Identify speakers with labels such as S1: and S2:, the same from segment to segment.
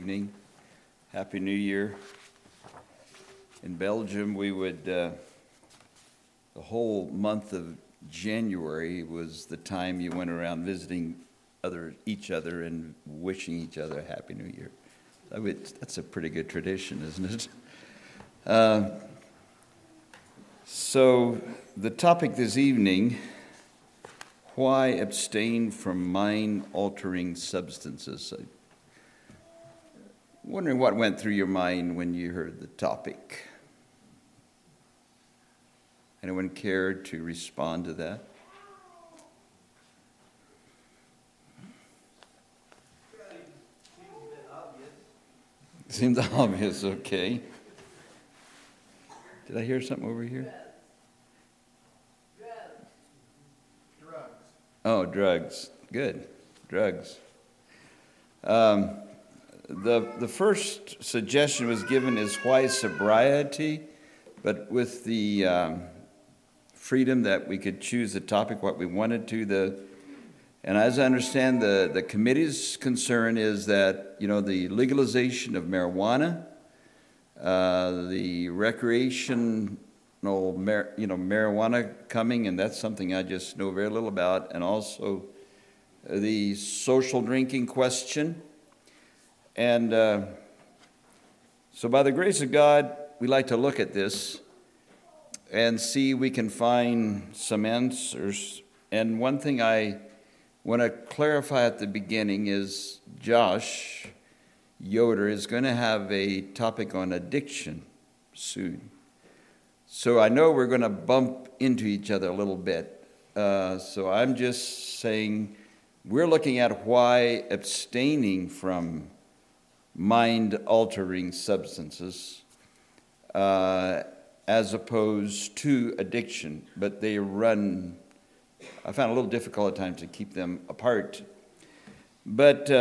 S1: Evening. Happy New Year. In Belgium, we would, the whole month of January was the time you went around visiting each other and wishing each other a Happy New Year. That's a pretty good tradition, isn't it? So the topic this evening, why abstain from mind-altering substances? Wondering what went through your mind when you heard the topic. Anyone care to respond to that? Seems obvious, okay. Did I hear something over here?
S2: Drugs.
S1: Oh, drugs. Good. Drugs. The first suggestion was given is why sobriety, but with the freedom that we could choose the topic what we wanted to. And as I understand, the committee's concern is that the legalization of marijuana, the recreational marijuana coming, and that's something I just know very little about, and also the social drinking question. And so by the grace of God, we like to look at this and see we can find some answers. And one thing I want to clarify at the beginning is Josh Yoder is going to have a topic on addiction soon. So I know we're going to bump into each other a little bit. So I'm just saying we're looking at why abstaining from mind-altering substances as opposed to addiction, but they run. I found a little difficult at times to keep them apart. But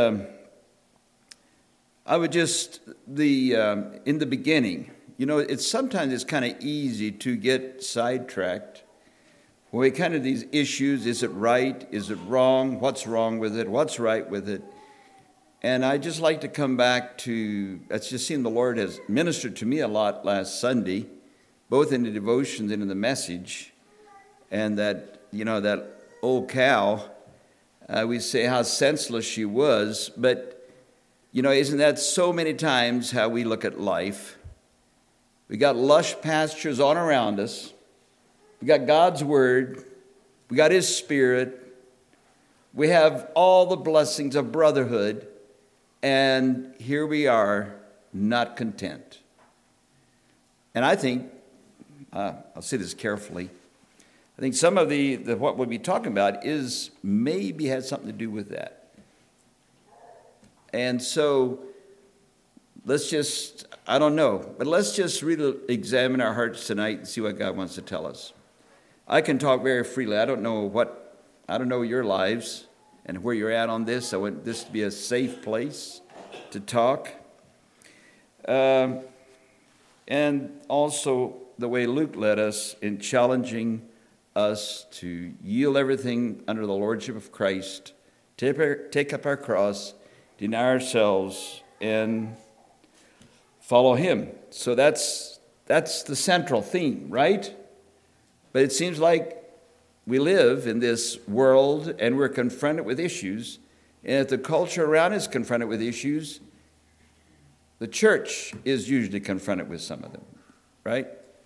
S1: I would just in the beginning, sometimes it's kind of easy to get sidetracked. When we kind of these issues: is it right? Is it wrong? What's wrong with it? What's right with it? And I just like to come back to, that's just seemed the Lord has ministered to me a lot last Sunday, both in the devotions and in the message. And that, that old cow, we say how senseless she was, but, isn't that so many times how we look at life? We got lush pastures all around us. We got God's Word. We got His Spirit. We have all the blessings of brotherhood. And here we are, not content. And I think, I'll say this carefully, I think some of the what we'll be talking about maybe has something to do with that. And so let's just, I don't know, but let's just really examine our hearts tonight and see what God wants to tell us. I can talk very freely. I don't know your lives and where you're at on this. I want this to be a safe place to talk. And also the way Luke led us in challenging us to yield everything under the lordship of Christ, take up our cross, deny ourselves, and follow Him. So that's the central theme, right? But it seems like we live in this world and we're confronted with issues. And if the culture around is confronted with issues, the church is usually confronted with some of them, right?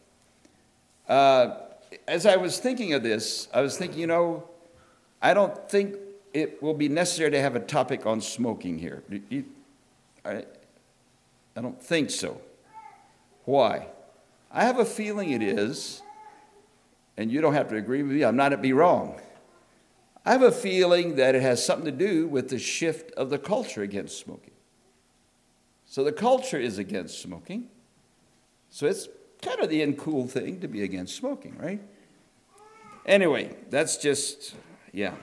S1: As I was thinking of this, I was thinking, I don't think it will be necessary to have a topic on smoking here. I don't think so. Why? I have a feeling it is. And you don't have to agree with me. I'm not to be wrong. I have a feeling that it has something to do with the shift of the culture against smoking. So the culture is against smoking. So it's kind of the uncool thing to be against smoking, right? Anyway, that's just, yeah.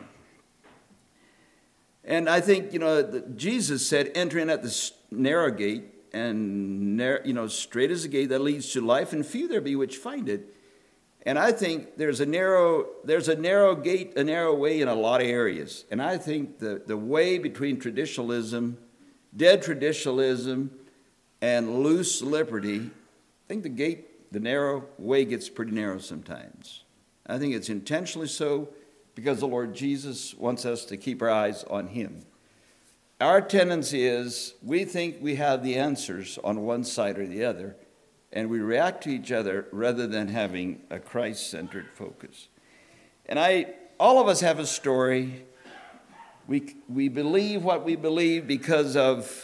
S1: And I think, Jesus said, enter in at the narrow gate, and, straight is the gate that leads to life, and few there be which find it. And I think there's a narrow gate, a narrow way in a lot of areas. And I think the way between traditionalism dead traditionalism, and loose liberty, I think the narrow way gets pretty narrow sometimes. I think it's intentionally so because the Lord Jesus wants us to keep our eyes on him. Our tendency is we think we have the answers on one side or the other, and we react to each other rather than having a Christ-centered focus. And all of us have a story. We believe what we believe because of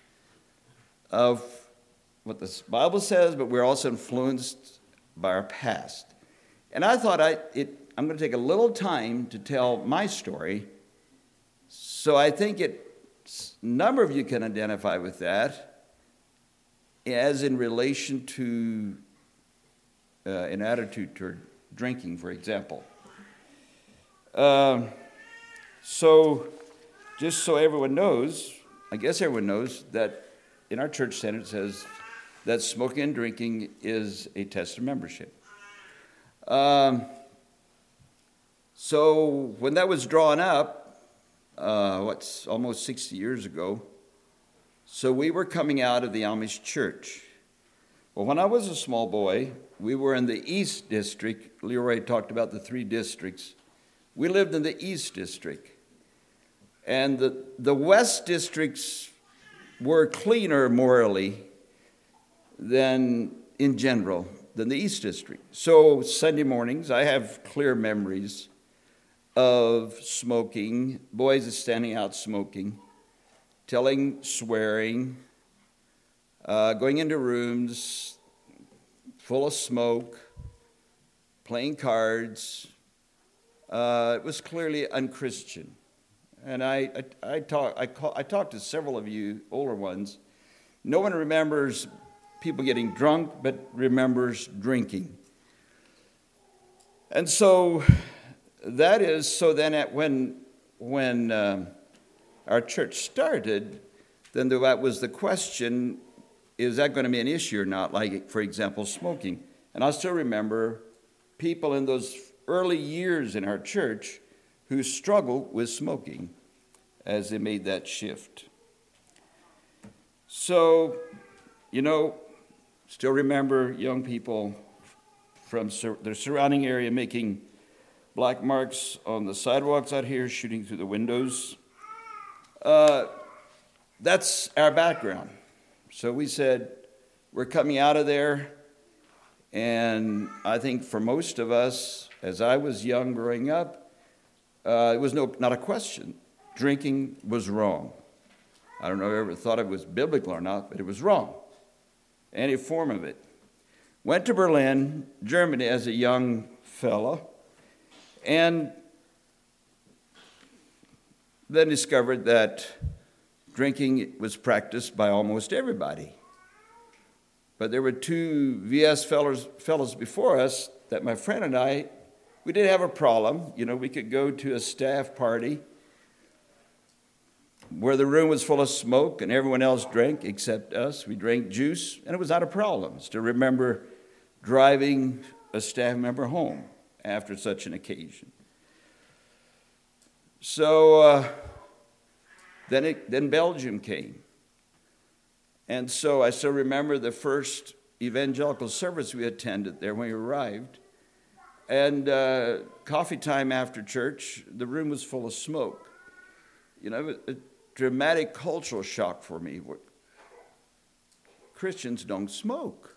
S1: what the Bible says, but we're also influenced by our past. And I thought I'm going to take a little time to tell my story. So I think a number of you can identify with that, as in relation to an attitude toward drinking, for example. So just so everyone knows, I guess everyone knows that in our church standard it says that smoking and drinking is a test of membership. So when that was drawn up, almost 60 years ago, so we were coming out of the Amish church. Well, when I was a small boy, we were in the East District. Leroy talked about the 3 districts. We lived in the East District. And the West districts were cleaner morally than in general than the East District. So Sunday mornings, I have clear memories of smoking, boys standing out smoking, swearing, going into rooms full of smoke, playing cards. It was clearly unchristian. And I talked to several of you older ones. No one remembers people getting drunk, but remembers drinking. And so that is, so then when our church started, then that was the question, is that going to be an issue or not? Like, for example, smoking. And I still remember people in those early years in our church who struggled with smoking as they made that shift. So, still remember young people from the surrounding area making black marks on the sidewalks out here, shooting through the windows. That's our background. So we said, we're coming out of there. And I think for most of us, as I was young growing up, it was not a question. Drinking was wrong. I don't know if I ever thought it was biblical or not, but it was wrong. Any form of it. Went to Berlin, Germany as a young fellow, and then discovered that drinking was practiced by almost everybody. But there were 2 VS fellows before us that my friend and I, we did have a problem. We could go to a staff party where the room was full of smoke and everyone else drank except us. We drank juice, and it was not a problem. Still remember driving a staff member home after such an occasion. So then Belgium came. And so I still remember the first evangelical service we attended there when we arrived. And coffee time after church, the room was full of smoke. A dramatic cultural shock for me. Christians don't smoke.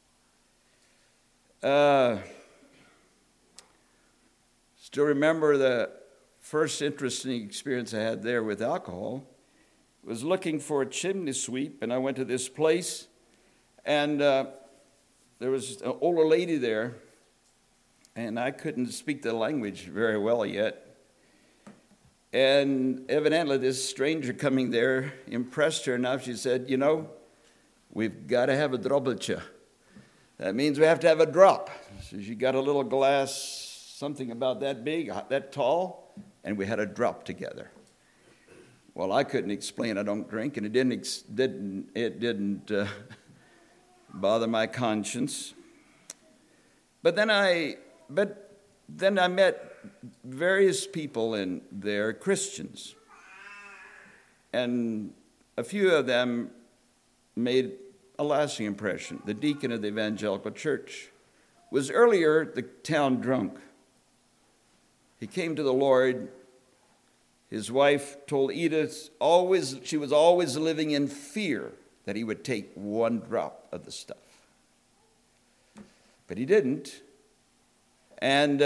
S1: Still remember the first interesting experience I had there with alcohol. Was looking for a chimney sweep, and I went to this place, and there was an older lady there, and I couldn't speak the language very well yet. And evidently this stranger coming there impressed her enough. She said, we've got to have a droppeltje. That means we have to have a drop. So she got a little glass, something about that big, that tall, and we had a drop together. Well, I couldn't explain I don't drink, and it didn't bother my conscience. But then I met various people in there, Christians, and a few of them made a lasting impression. The deacon of the evangelical church was earlier the town drunk. He came to the Lord. His wife told Edith she was always living in fear that he would take one drop of the stuff. But he didn't. And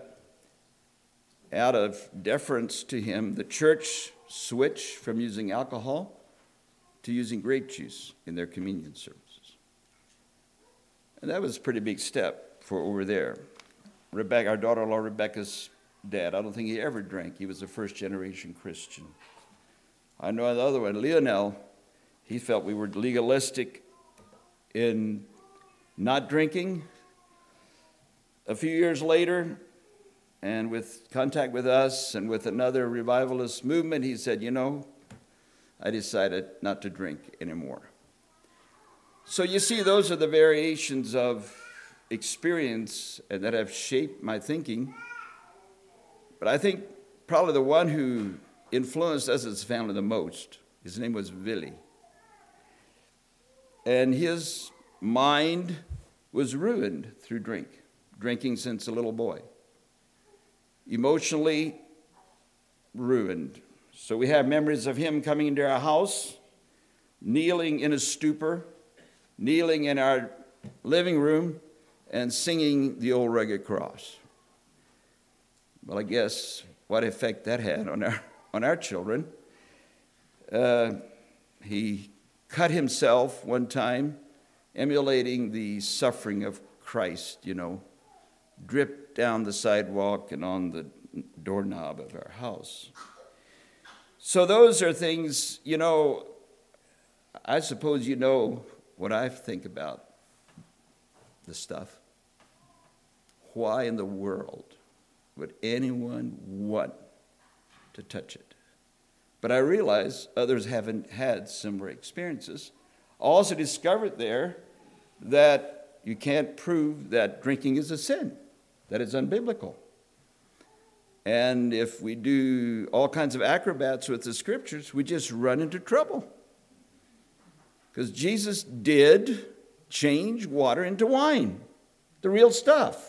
S1: out of deference to him, the church switched from using alcohol to using grape juice in their communion services. And that was a pretty big step for over there. Rebecca, our daughter-in-law Rebecca's dad, I don't think he ever drank. He was a first-generation Christian. I know another one, Lionel, he felt we were legalistic in not drinking. A few years later, and with contact with us and with another revivalist movement, he said, I decided not to drink anymore. So you see, those are the variations of experience that have shaped my thinking. But I think probably the one who influenced us as a family the most, his name was Willie. And his mind was ruined through drinking since a little boy. Emotionally ruined. So we have memories of him coming into our house, kneeling in a stupor, kneeling in our living room, and singing the old rugged cross. Well, I guess what effect that had on our children. He cut himself one time, emulating the suffering of Christ, dripped down the sidewalk and on the doorknob of our house. So those are things, I suppose you know what I think about the stuff. Why in the world would anyone want to touch it? But I realize others haven't had similar experiences. I also discovered there that you can't prove that drinking is a sin, that it's unbiblical. And if we do all kinds of acrobats with the scriptures, we just run into trouble. Because Jesus did change water into wine, the real stuff.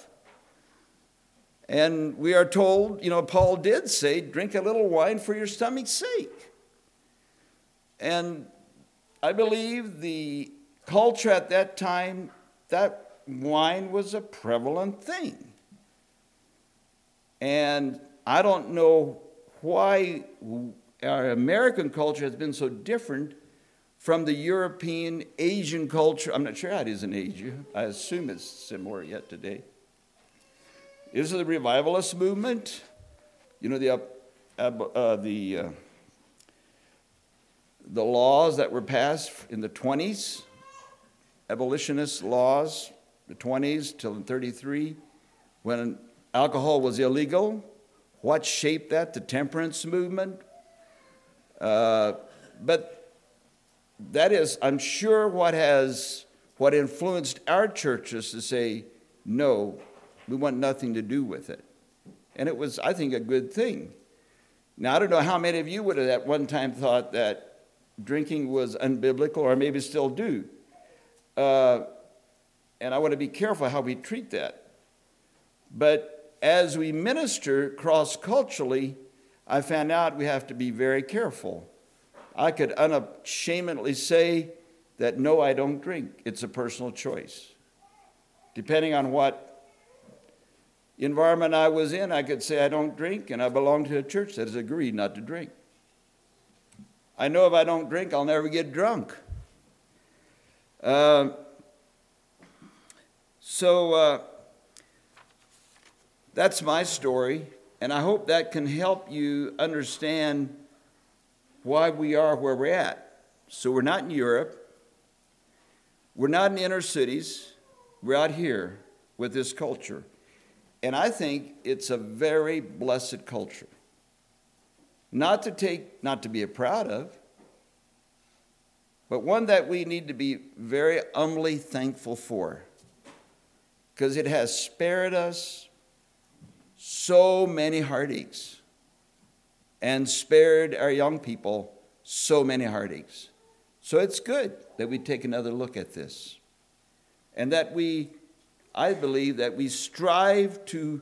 S1: And we are told, Paul did say, drink a little wine for your stomach's sake. And I believe the culture at that time, that wine was a prevalent thing. And I don't know why our American culture has been so different from the European, Asian culture. I'm not sure how it is in Asia. I assume it's similar yet today. Is it the revivalist movement? The laws that were passed in the 20s, abolitionist laws, the 20s till 33, when alcohol was illegal. What shaped that? The temperance movement. But that is, I'm sure, what influenced our churches to say, no, we want nothing to do with it. And it was, I think, a good thing. Now, I don't know how many of you would have at one time thought that drinking was unbiblical, or maybe still do. And I want to be careful how we treat that. But as we minister cross-culturally, I found out we have to be very careful. I could unashamedly say that, no, I don't drink. It's a personal choice. Depending on what environment I was in, I could say I don't drink, and I belong to a church that has agreed not to drink. I know if I don't drink, I'll never get drunk. So that's my story, and I hope that can help you understand why we are where we're at. So we're not in Europe. We're not in inner cities. We're out here with this culture. And I think it's a very blessed culture. Not to be proud of, but one that we need to be very humbly thankful for. Because it has spared us so many heartaches and spared our young people so many heartaches. So it's good that we take another look at this, and that I believe that we strive to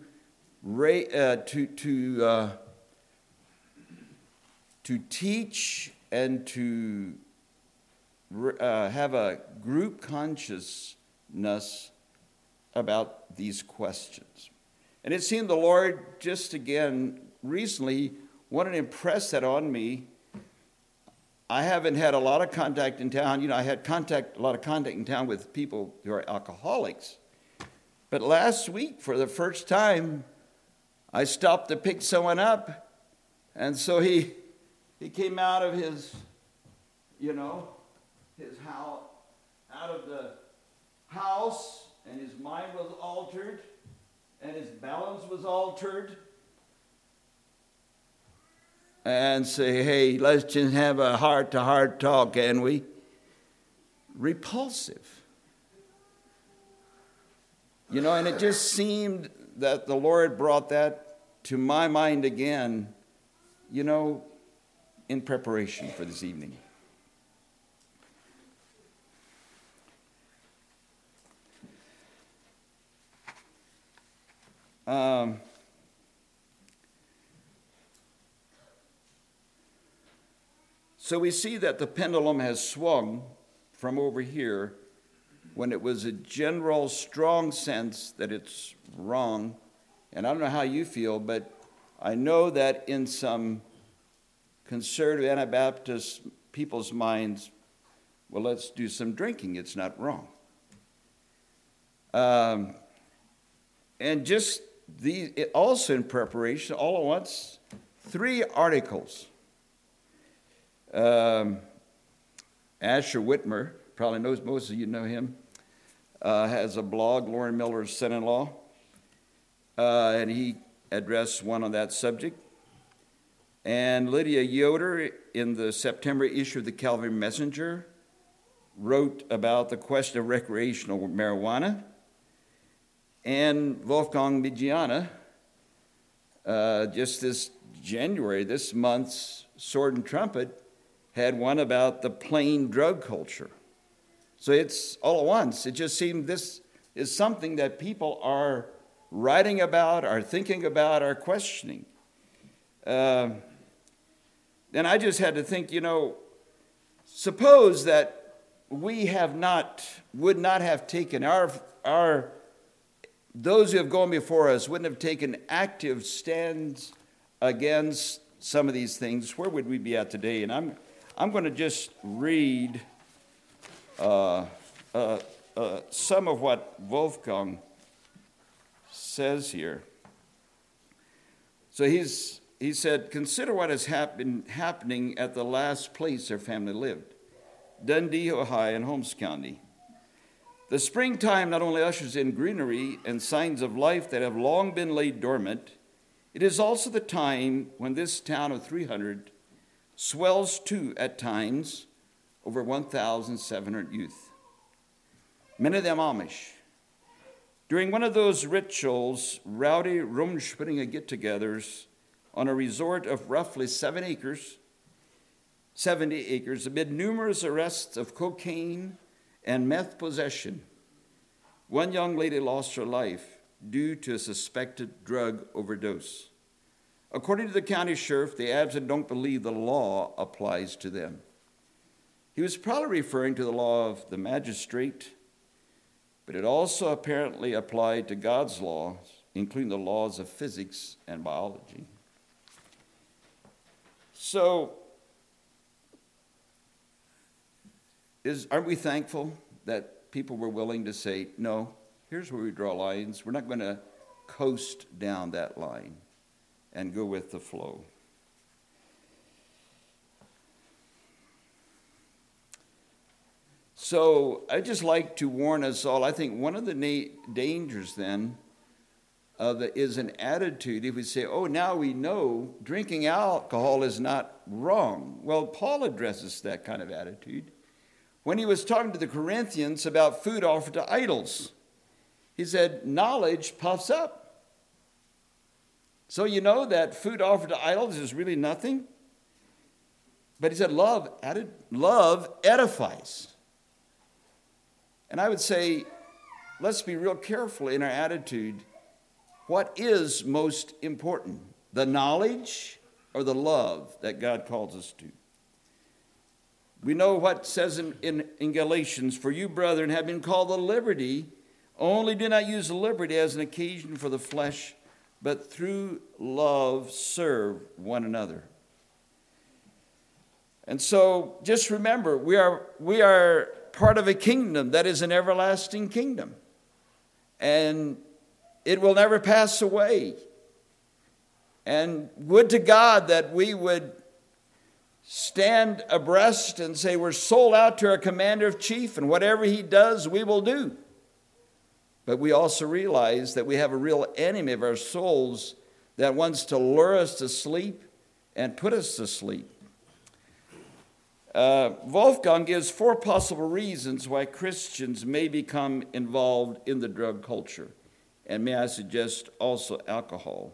S1: teach and to have a group consciousness about these questions. And it seemed the Lord just again recently wanted to impress that on me. I haven't had a lot of contact in town. I had a lot of contact in town with people who are alcoholics. But last week, for the first time, I stopped to pick someone up. And so he came out of his house, out of the house, and his mind was altered, and his balance was altered. And say, hey, let's just have a heart-to-heart talk, can we? Repulsive. And it just seemed that the Lord brought that to my mind again, in preparation for this evening. So we see that the pendulum has swung from over here when it was a general strong sense that it's wrong. And I don't know how you feel, but I know that in some conservative Anabaptist people's minds, well, let's do some drinking. It's not wrong. And just also in preparation, all at once, 3 articles. Asher Whitmer, probably knows, most of you know him, has a blog, Lauren Miller's son-in-law, and he addressed one on that subject. And Lydia Yoder, in the September issue of the Calvary Messenger, wrote about the question of recreational marijuana. And Wolfgang Migiana, just this January, this month's Sword and Trumpet, had one about the plain drug culture. So it's all at once. It just seemed this is something that people are writing about, are thinking about, are questioning. Then I just had to think, suppose that we would not have taken those who have gone before us wouldn't have taken active stands against some of these things. Where would we be at today? And I'm going to just read some of what Wolfgang says here. So he said, consider what has been happening at the last place their family lived, Dundee, Ohio, in Holmes County. The springtime not only ushers in greenery and signs of life that have long been laid dormant, it is also the time when this town of 300 swells to, at times, over 1,700 youth, many of them Amish. During one of those rituals, rowdy Rumspringa get-togethers on a resort of roughly 70 acres, amid numerous arrests of cocaine and meth possession, one young lady lost her life due to a suspected drug overdose. According to the county sheriff, the absent don't believe the law applies to them. He was probably referring to the law of the magistrate, but it also apparently applied to God's laws, including the laws of physics and biology. So, aren't we thankful that people were willing to say, no, here's where we draw lines. We're not going to coast down that line and go with the flow. So I'd just like to warn us all. I think one of the dangers then is an attitude. If we say, oh, now we know drinking alcohol is not wrong. Well, Paul addresses that kind of attitude when he was talking to the Corinthians about food offered to idols. He said, knowledge puffs up. So you know that food offered to idols is really nothing. But he said love edifies. And I would say, let's be real careful in our attitude. What is most important? The knowledge or the love that God calls us to? We know what it says in Galatians, for you, brethren, have been called to liberty. Only do not use liberty as an occasion for the flesh, but through love serve one another. And so just remember, we are part of a kingdom that is an everlasting kingdom. And it will never pass away. And would to God that we would stand abreast and say we're sold out to our commander-in-chief, and whatever he does, we will do. But we also realize that we have a real enemy of our souls that wants to lure us to sleep and put us to sleep. Wolfgang gives 4 possible reasons why Christians may become involved in the drug culture. And may I suggest also alcohol.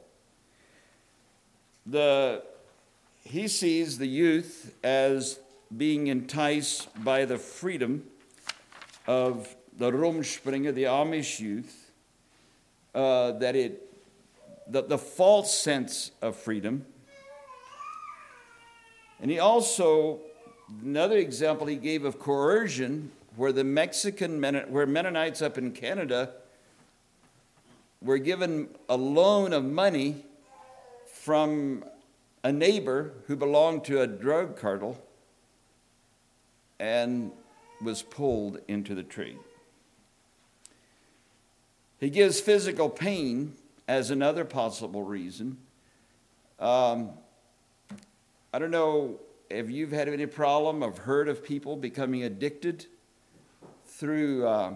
S1: He sees the youth as being enticed by the freedom of the Rumspringa, the Amish youth, the false sense of freedom. And he also, another example he gave of coercion, where where Mennonites up in Canada were given a loan of money from a neighbor who belonged to a drug cartel and was pulled into the trade. He gives physical pain as another possible reason. I don't know if you've had any problem or heard of people becoming addicted through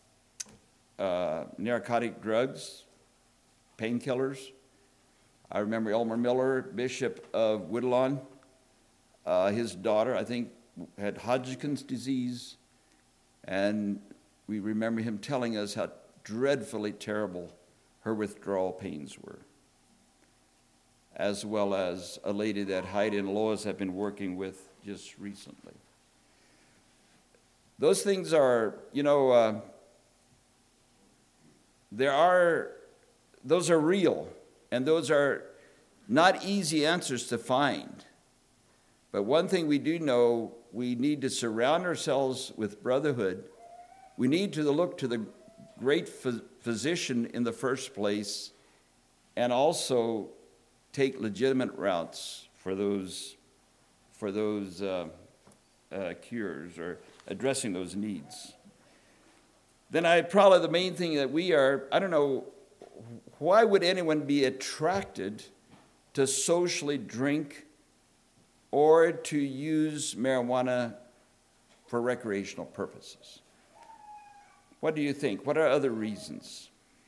S1: narcotic drugs, painkillers. I remember Elmer Miller, Bishop of Woodlawn. His daughter, I think, had Hodgkin's disease. And we remember him telling us how dreadfully terrible her withdrawal pains were. As well as a lady that Heidi and Lois have been working with just recently. Those things are, those are real. And those are not easy answers to find. But one thing we do know, we need to surround ourselves with brotherhood. We need to look to the great physician in the first place, and also take legitimate routes for those cures or addressing those needs. Then probably the main thing that I don't know, why would anyone be attracted to socially drink or to use marijuana for recreational purposes? What do you think? What are other reasons?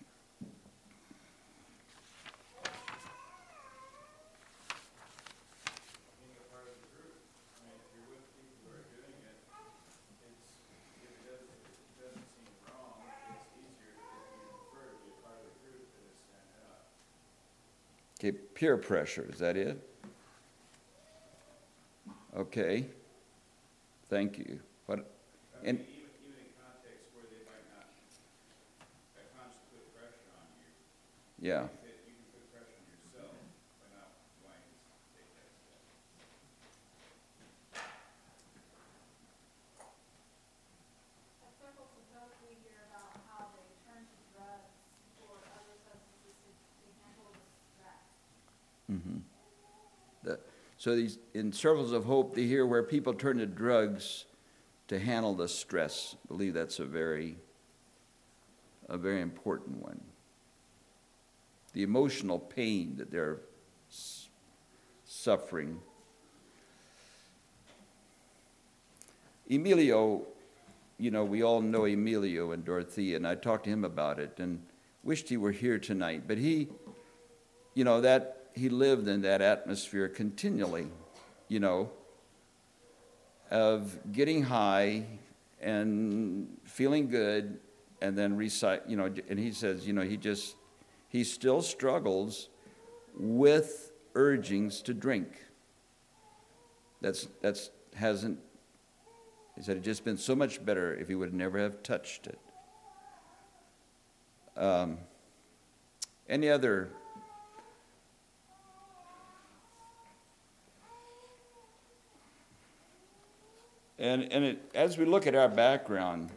S1: Okay, peer pressure, is that it? Okay, thank you. What? And
S3: even in contexts where they might not consciously put pressure on you.
S1: Yeah.
S3: You can put pressure on yourself by not wanting to take that step.
S4: At Circles of Hope, we hear about how they turn to drugs or other substances to handle the stress.
S1: Mm-hmm. So in Circles of Hope, they hear where people turn to drugs to handle the stress. I believe that's a very important one. The emotional pain that they're suffering. Emilio, we all know Emilio and Dorothea, and I talked to him about it and wished he were here tonight. But he lived in that atmosphere continually, of getting high and feeling good, and then and he says, he still struggles with urgings to drink. That's hasn't. He said it'd just been so much better if he would never have touched it. Any other? And as we look at our background,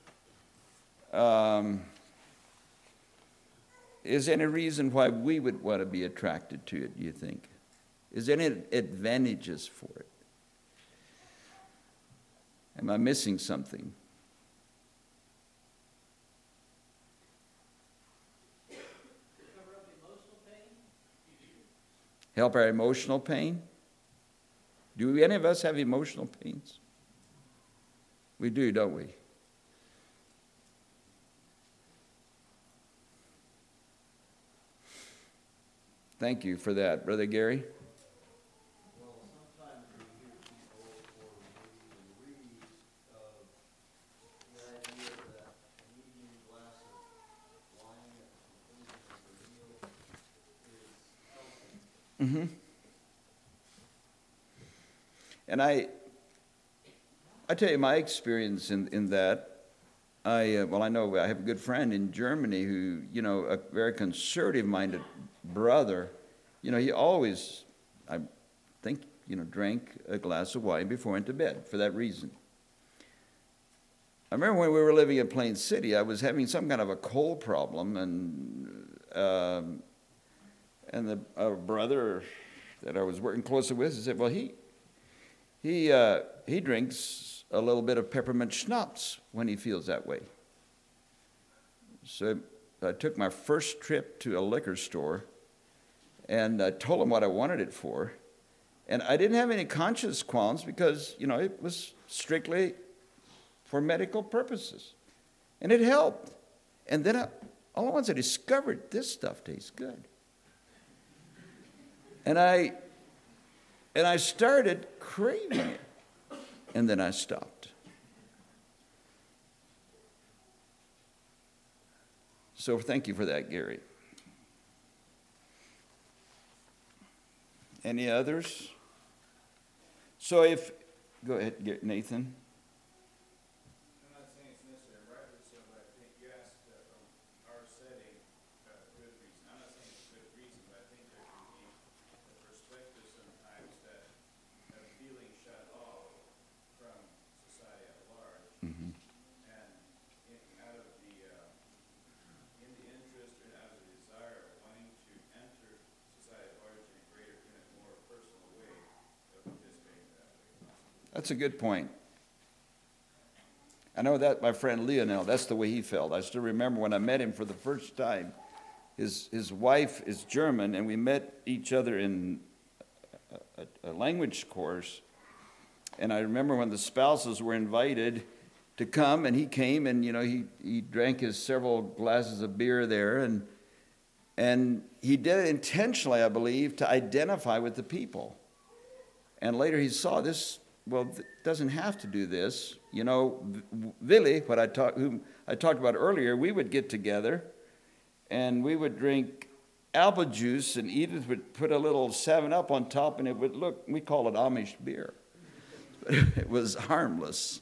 S1: is there any reason why we would want to be attracted to it, do you think? Is there any advantages for it? Am I missing something? Help our emotional pain? Do any of us have emotional pains? We do, don't we? Thank you for that, Brother Gary.
S2: Well, sometimes we hear people or we even read of the idea that an evening glass of wine at the conclusion of the meal is healthy.
S1: Mm-hmm. And I tell you my experience in that. I know I have a good friend in Germany who, a very conservative-minded brother. He always, I think, drank a glass of wine before he went to bed for that reason. I remember when we were living in Plain City, I was having some kind of a cold problem, and the brother that I was working closely with said, well, he drinks a little bit of peppermint schnapps when he feels that way. So I took my first trip to a liquor store, and I told him what I wanted it for. And I didn't have any conscience qualms because, it was strictly for medical purposes. And it helped. And then all at once I discovered this stuff tastes good. And I started craving it. And then I stopped. So thank you for that, Gary. Any others? So go ahead, Nathan.
S3: I'm not saying it's necessary, rightly so, but I think you asked from our setting, good reason. I'm not saying it's a good reason, but I think there can be a perspective sometimes that a feeling shut off from society at large,
S1: Mm-hmm.
S3: and out of the in the interest or out of the desire of wanting to enter society at large in a greater, in a more personal way, of participating in that way.
S1: That's a good point. I know that my friend Lionel, that's the way he felt. I still remember when I met him for the first time. His wife is German, and we met each other in a language course. And I remember when the spouses were invited to come, and he came, and he drank his several glasses of beer there, and he did it intentionally, I believe, to identify with the people. And later he saw this. Well, it doesn't have to do this. Willie, whom I talked about earlier, we would get together, and we would drink apple juice, and Edith would put a little 7-Up on top, and it would look, we call it Amish beer. But it was harmless.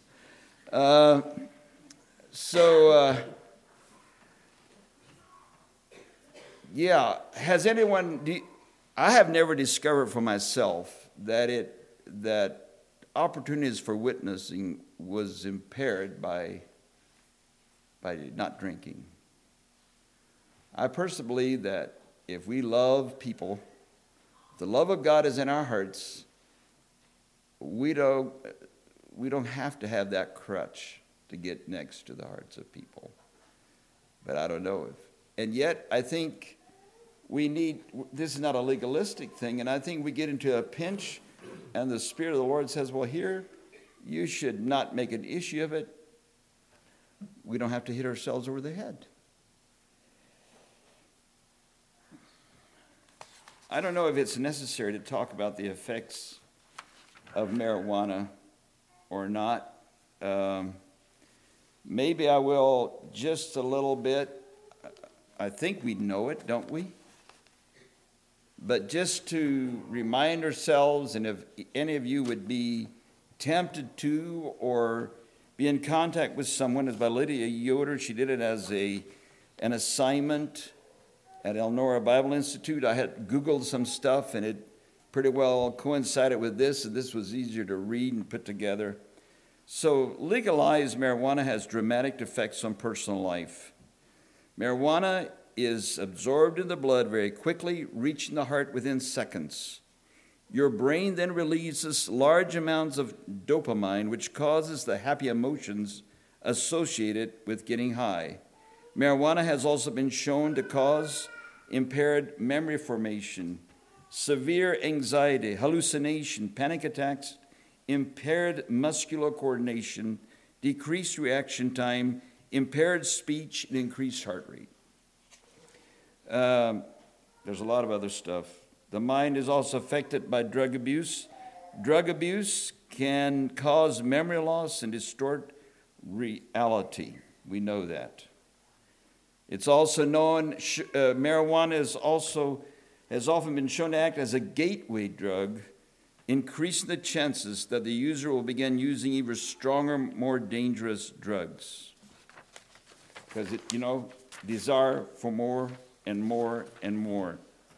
S1: Has anyone, I have never discovered for myself that opportunities for witnessing was impaired by not drinking. I personally believe that if we love people, the love of God is in our hearts, we don't have to have that crutch to get next to the hearts of people. But I don't know if, and yet I think this is not a legalistic thing, and I think we get into a pinch, and the Spirit of the Lord says, well, here, you should not make an issue of it. We don't have to hit ourselves over the head. I don't know if it's necessary to talk about the effects of marijuana or not. Maybe I will just a little bit. I think we know it, don't we? But just to remind ourselves, and if any of you would be tempted to or be in contact with someone, as by Lydia Yoder, she did it as an assignment at Elnora Bible Institute. I had Googled some stuff, and it pretty well coincided with this, and this was easier to read and put together. So legalized marijuana has dramatic effects on personal life. Marijuana is absorbed in the blood very quickly, reaching the heart within seconds. Your brain then releases large amounts of dopamine, which causes the happy emotions associated with getting high. Marijuana has also been shown to cause impaired memory formation, severe anxiety, hallucination, panic attacks, impaired muscular coordination, decreased reaction time, impaired speech, and increased heart rate. There's a lot of other stuff. The mind is also affected by drug abuse. Drug abuse can cause memory loss and distort reality. We know that. It's also known, marijuana has often been shown to act as a gateway drug, increasing the chances that the user will begin using even stronger, more dangerous drugs. Because, desire for more and more and more.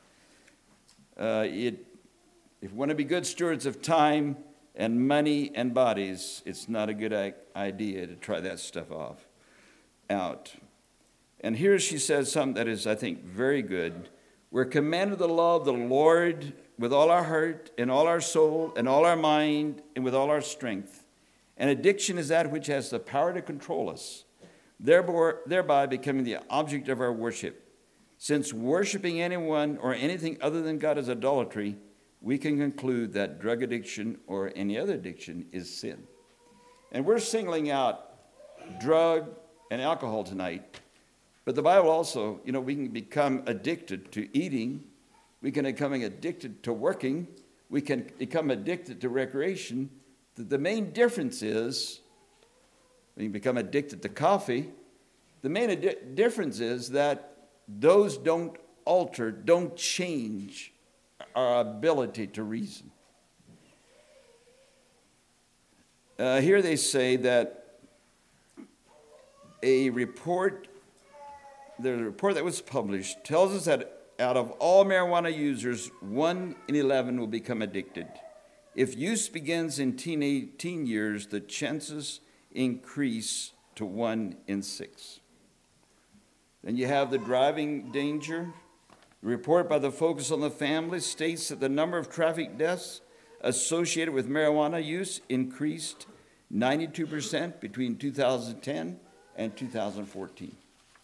S1: If you want to be good stewards of time and money and bodies, it's not a good idea to try that stuff out. And here she says something that is, I think, very good. We're commanded to love the Lord with all our heart and all our soul and all our mind and with all our strength. And addiction is that which has the power to control us, thereby becoming the object of our worship. Since worshiping anyone or anything other than God is idolatry, we can conclude that drug addiction or any other addiction is sin. And we're singling out drug and alcohol tonight. But the Bible also, we can become addicted to eating. We can become addicted to working. We can become addicted to recreation. The main difference is we can become addicted to coffee. The main difference is that those don't change our ability to reason. Here they say that the report that was published tells us that out of all marijuana users, 1 in 11 will become addicted. If use begins in teen years, the chances increase to 1 in 6. Then you have the driving danger. The report by the Focus on the Family states that the number of traffic deaths associated with marijuana use increased 92% between 2010 and 2014.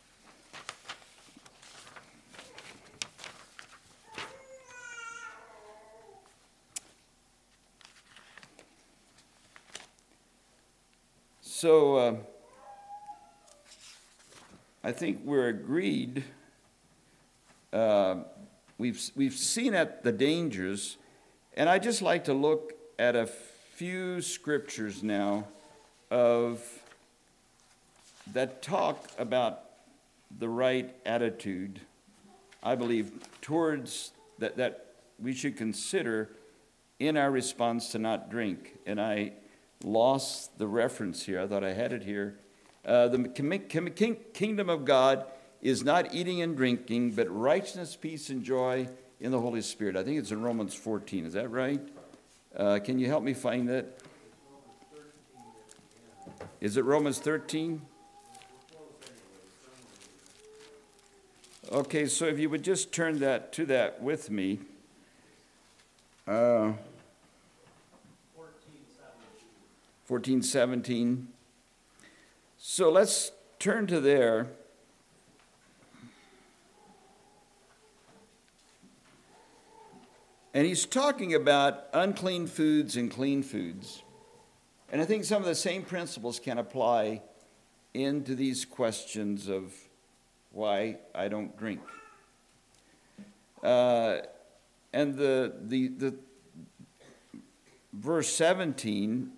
S1: So I think we're agreed. We've seen at the dangers, and I'd just like to look at a few scriptures now that talk about the right attitude, I believe, towards that we should consider in our response to not drink. And I lost the reference here. I thought I had it here. The kingdom of God is not eating and drinking, but righteousness, peace, and joy in the Holy Spirit. I think it's in Romans 14. Is that right? Can you help me find that? Is it Romans 13? Okay, so if you would just turn to that with me. 14:17. So let's turn to there. And he's talking about unclean foods and clean foods. And I think some of the same principles can apply into these questions of why I don't drink. And the verse 17.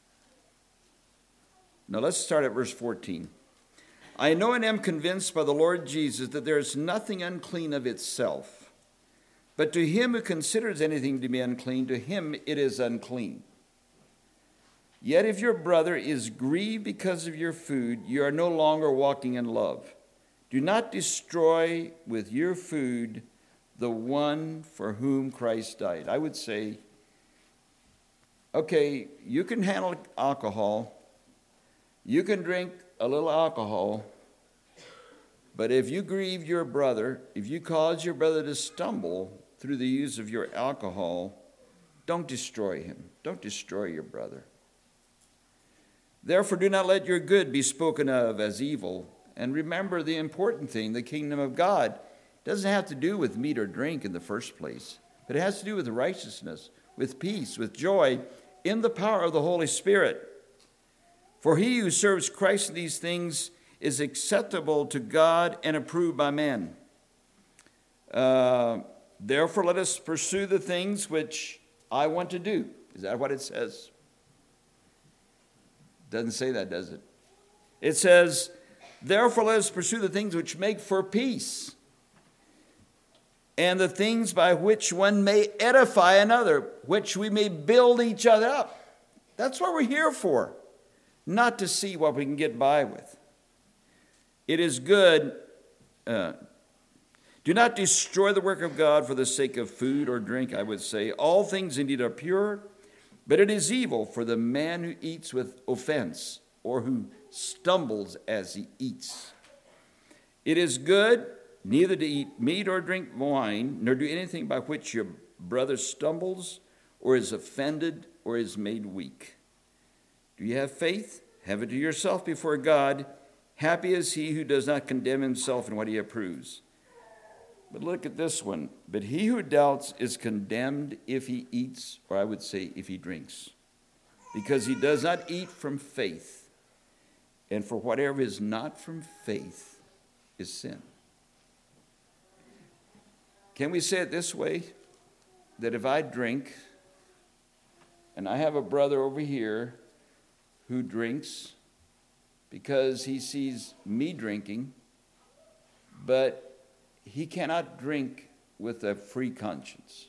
S1: Now let's start at verse 14. I know and am convinced by the Lord Jesus that there is nothing unclean of itself, But to him who considers anything to be unclean, to him it is unclean. Yet if your brother is grieved because of your food, you are no longer walking in love. Do not destroy with your food the one for whom Christ died. I would say, okay, you can handle alcohol, you can drink a little alcohol, but if you grieve your brother, if you cause your brother to stumble through the use of your alcohol, don't destroy him. Don't destroy your brother. Therefore, do not let your good be spoken of as evil. And remember the important thing, the kingdom of God doesn't have to do with meat or drink in the first place, but it has to do with righteousness, with peace, with joy, in the power of the Holy Spirit. For he who serves Christ in these things is acceptable to God and approved by men. Therefore, let us pursue the things which I want to do. Is that what it says? Doesn't say that, does it? It says, therefore let us pursue the things which make for peace, and the things by which one may edify another, which we may build each other up. That's what we're here for, not to see what we can get by with. It is good. Do not destroy the work of God for the sake of food or drink, I would say. All things indeed are pure, but it is evil for the man who eats with offense or who stumbles as he eats. It is good neither to eat meat or drink wine, nor do anything by which your brother stumbles or is offended or is made weak. Do you have faith? Have it to yourself before God. Happy is he who does not condemn himself in what he approves. But look at this one. But he who doubts is condemned if he eats, or I would say if he drinks, because he does not eat from faith. And for whatever is not from faith is sin. Can we say it this way? That if I drink, and I have a brother over here who drinks because he sees me drinking, but he cannot drink with a free conscience,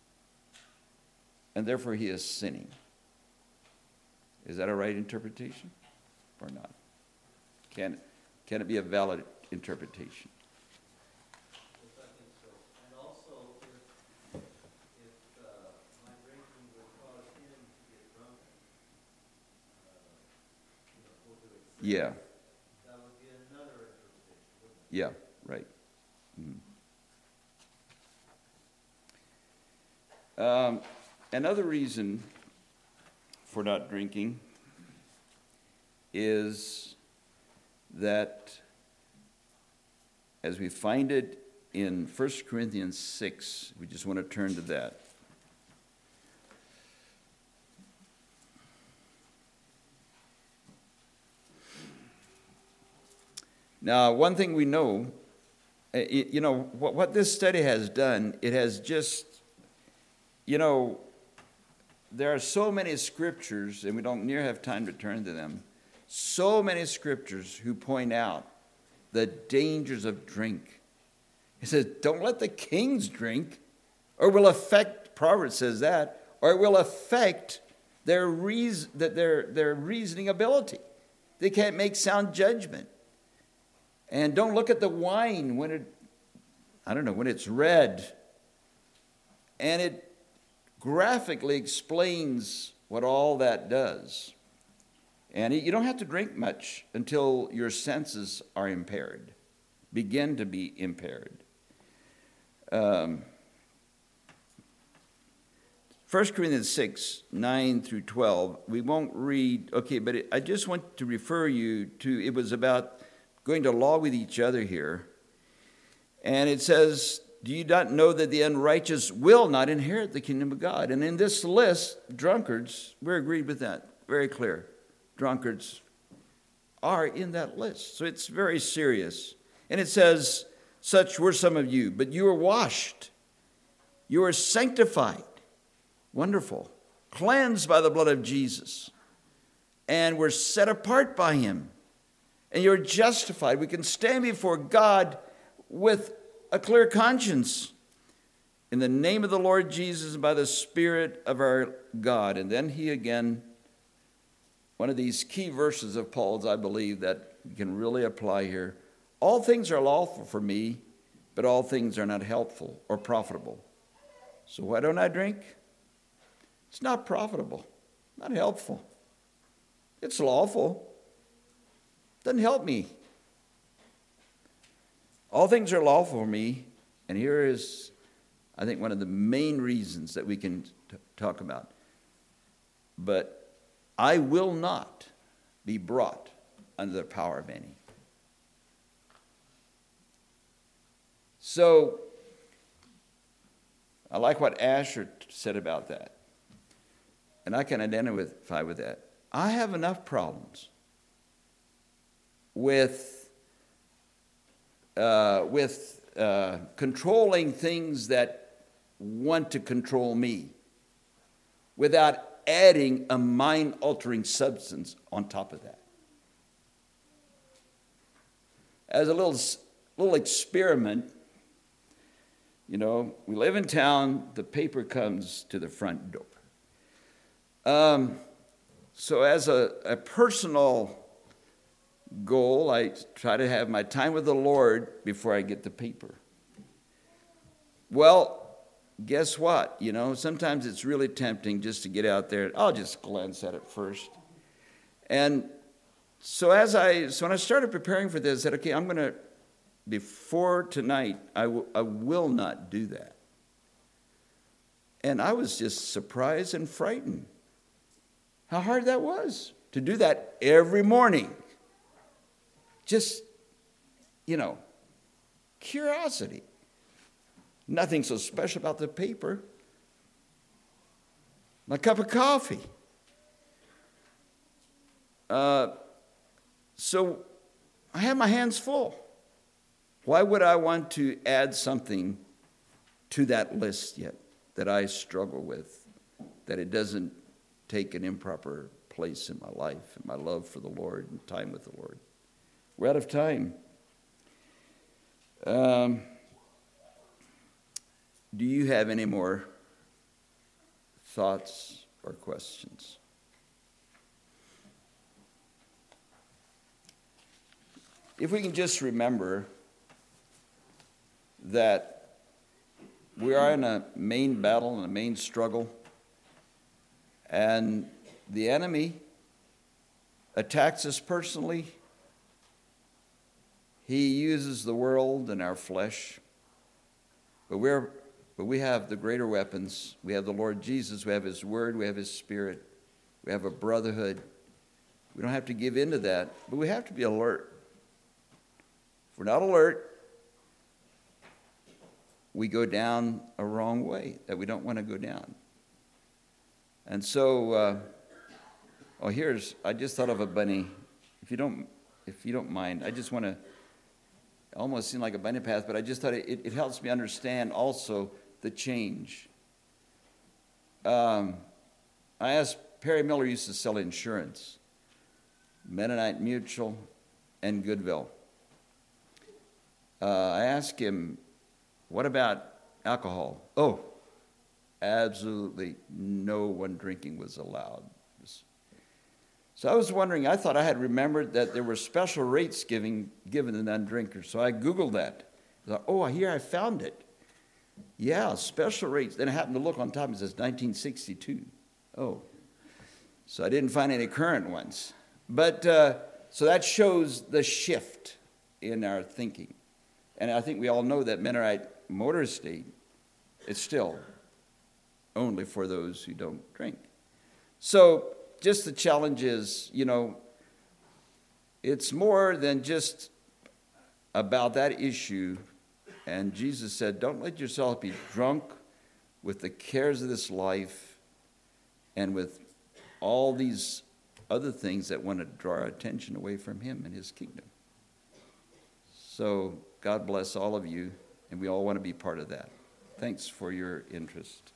S1: and therefore he is sinning. Is that a right interpretation or not? Can it be a valid interpretation?
S2: Yes, I think so. And also, if my drinking would cause him to get drunken, go to extreme,
S1: Yeah,
S2: that would be another interpretation, wouldn't it?
S1: yeah, right. Another reason for not drinking is that, as we find it in 1 Corinthians 6, we just want to turn to that. Now, one thing we know, what this study has done, it has just, there are so many scriptures, and we don't near have time to turn to them, so many scriptures who point out the dangers of drink. It says, don't let the kings drink, or it will affect, Proverbs says that, or it will affect their reasoning ability. They can't make sound judgment. And don't look at the wine when it's red. And it graphically explains what all that does. And you don't have to drink much until your senses are impaired, begin to be impaired. 1 Corinthians 6, 9 through 12, we won't read, but I just want to refer you to, it was about going to law with each other here. And it says, do you not know that the unrighteous will not inherit the kingdom of God? And in this list, drunkards, we're agreed with that, very clear. Drunkards are in that list. So it's very serious. And it says, such were some of you, but you were washed. You were sanctified. Wonderful. Cleansed by the blood of Jesus. And were set apart by him. And you're justified. We can stand before God with a clear conscience. in the name of the Lord Jesus, by the Spirit of our God. And then he again, one of these key verses of Paul's, I believe, that we can really apply here. All things are lawful for me, but all things are not helpful or profitable. So why don't I drink? It's not profitable, not helpful. It's lawful. Doesn't help me. All things are lawful for me, and here is, I think, one of the main reasons that we can talk about. But I will not be brought under the power of any. So, I like what Asher said about that. And I can identify with that. I have enough problems with controlling things that want to control me without adding a mind-altering substance on top of that. As a little experiment, you know, we live in town, the paper comes to the front door. So as a personal goal, I try to have my time with the Lord before I get the paper. Well, guess what? You know, sometimes it's really tempting just to get out there. I'll just glance at it first. And so when I started preparing for this, I said, okay, before tonight, I will not do that. And I was just surprised and frightened how hard that was to do that every morning. Just, you know, curiosity. Nothing so special about the paper. My cup of coffee. So I have my hands full. Why would I want to add something to that list yet that I struggle with, that it doesn't take an improper place in my life and my love for the Lord and time with the Lord? We're out of time. Do you have any more thoughts or questions? If we can just remember that we are in a main battle and a main struggle, and the enemy attacks us personally. He uses the world and our flesh, but we have the greater weapons. We have the Lord Jesus. We have His Word. We have His Spirit. We have a brotherhood. We don't have to give in to that, but we have to be alert. If we're not alert, we go down a wrong way that we don't want to go down. And so, I just thought of a bunny. If you don't mind, I just want to. Almost seem like a bunny path, but I just thought it helps me understand also the change. I asked, Perry Miller used to sell insurance, Mennonite Mutual and Goodwill. I asked him, what about alcohol? Oh, absolutely no one drinking was allowed. So I was wondering, I thought I had remembered that there were special rates given to non-drinkers. So I Googled that. I thought, oh, here I found it. Yeah, special rates. Then I happened to look on top, it says 1962. Oh, so I didn't find any current ones. But so that shows the shift in our thinking. And I think we all know that Mennonite Motor Estate is still only for those who don't drink. So just the challenge is, you know, it's more than just about that issue. And Jesus said, don't let yourself be drunk with the cares of this life and with all these other things that want to draw our attention away from Him and His kingdom. So God bless all of you, and we all want to be part of that. Thanks for your interest.